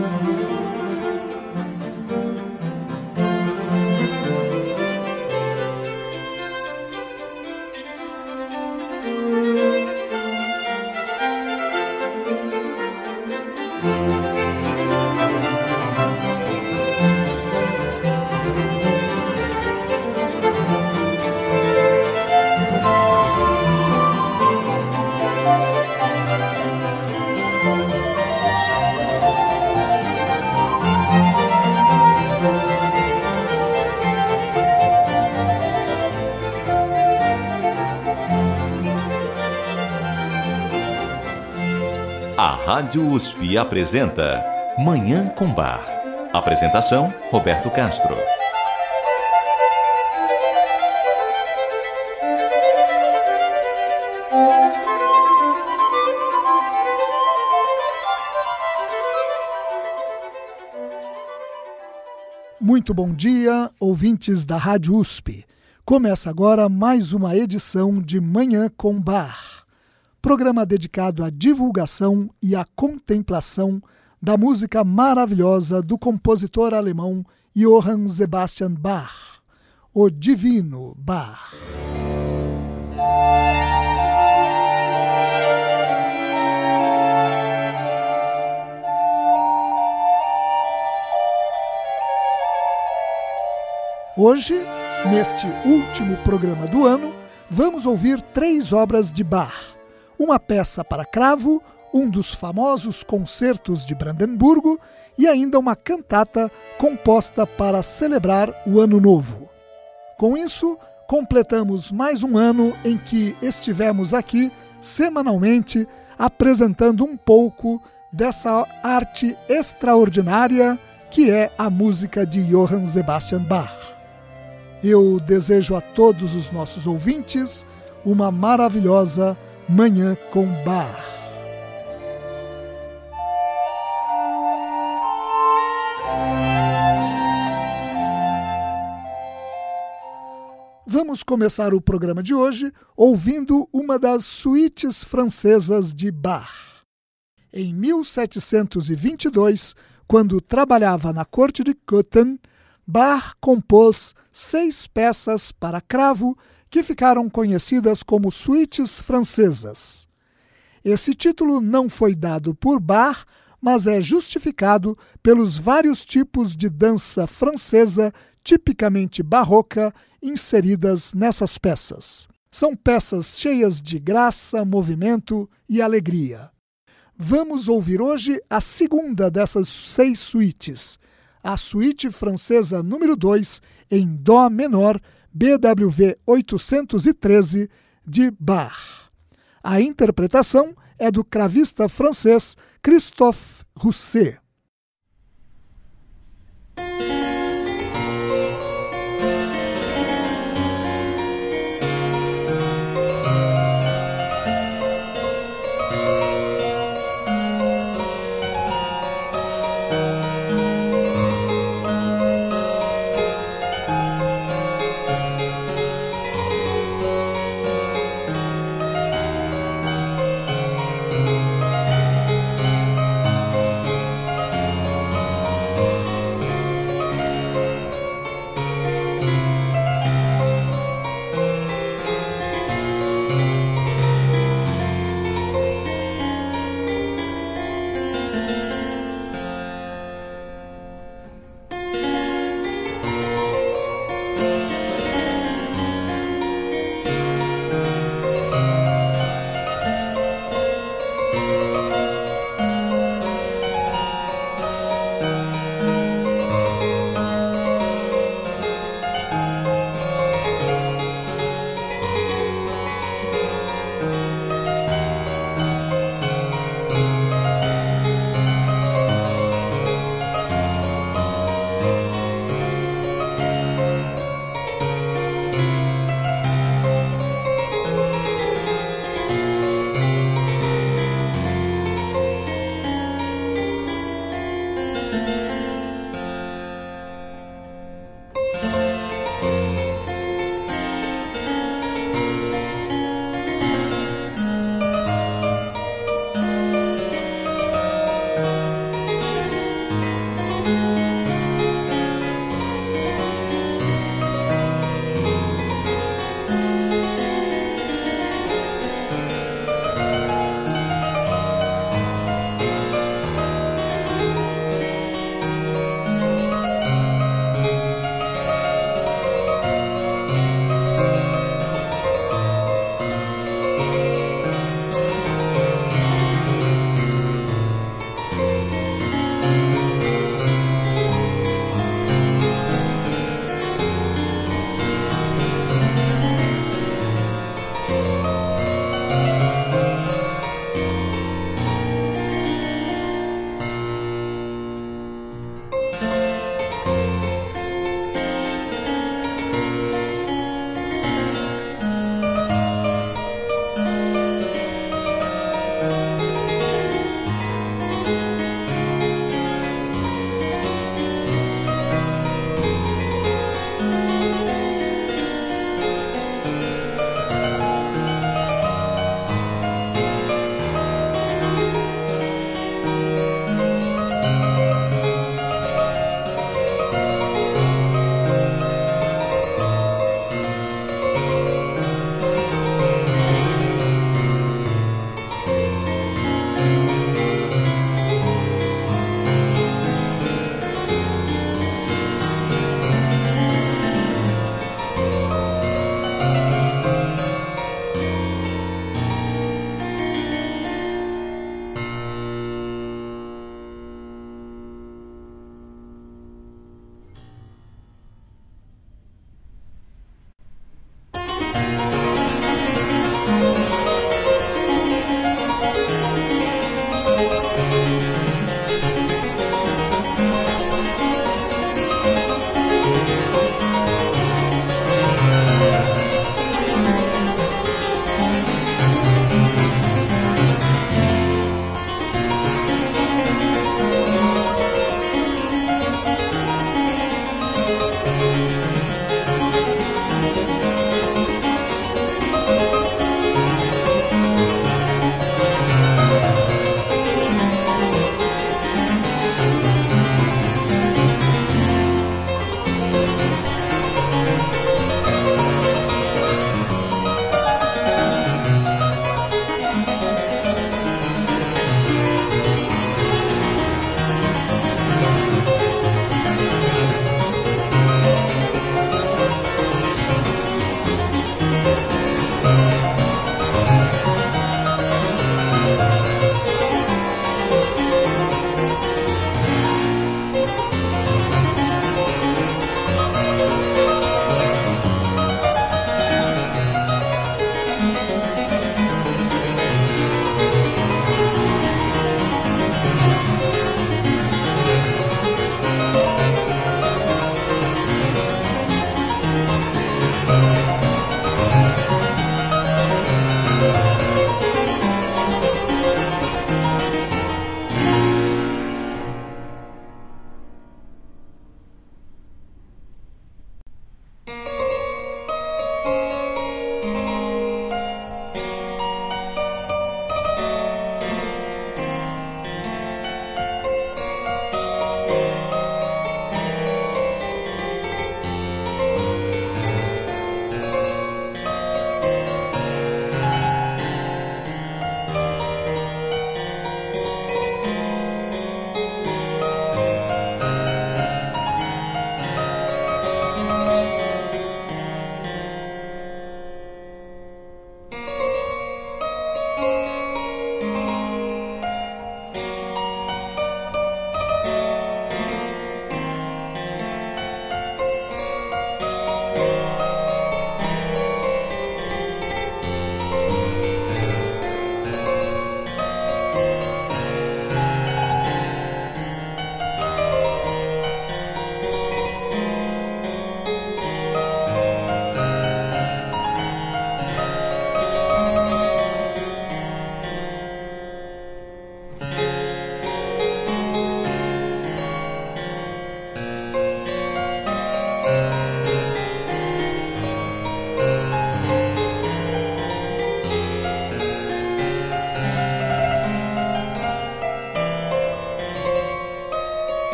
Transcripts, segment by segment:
A Rádio USP apresenta Manhã com Bar. Apresentação, Roberto Castro. Muito bom dia, ouvintes da Rádio USP. Começa agora mais uma edição de Manhã com Bar, programa dedicado à divulgação e à contemplação da música maravilhosa do compositor alemão Johann Sebastian Bach, o Divino Bach. Hoje, neste último programa do ano, vamos ouvir 3 obras de Bach. Uma peça para cravo, um dos famosos concertos de Brandemburgo e ainda uma cantata composta para celebrar o Ano Novo. Com isso, completamos mais um ano em que estivemos aqui semanalmente apresentando um pouco dessa arte extraordinária que é a música de Johann Sebastian Bach. Eu desejo a todos os nossos ouvintes uma maravilhosa Manhã com Bar. Vamos começar o programa de hoje ouvindo uma das suítes francesas de Bach. Em 1722, quando trabalhava na corte de Cöthen, Bach compôs 6 peças para cravo que ficaram conhecidas como suítes francesas. Esse título não foi dado por Bach, mas é justificado pelos vários tipos de dança francesa tipicamente barroca inseridas nessas peças. São peças cheias de graça, movimento e alegria. Vamos ouvir hoje a segunda dessas 6 suítes, a suíte francesa número 2 em Dó menor, BWV 813, de Bach. A interpretação é do cravista francês Christophe Rousset.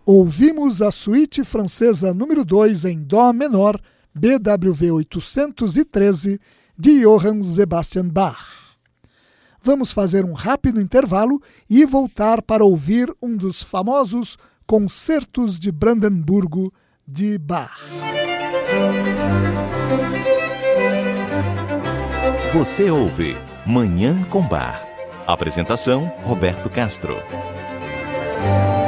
Ouvimos a Suíte Francesa número 2 em Dó menor, BWV 813, de Johann Sebastian Bach. Vamos fazer um rápido intervalo e voltar para ouvir um dos famosos concertos de Brandemburgo de Bach. Você ouve Manhã com Bar. Apresentação, Roberto Castro.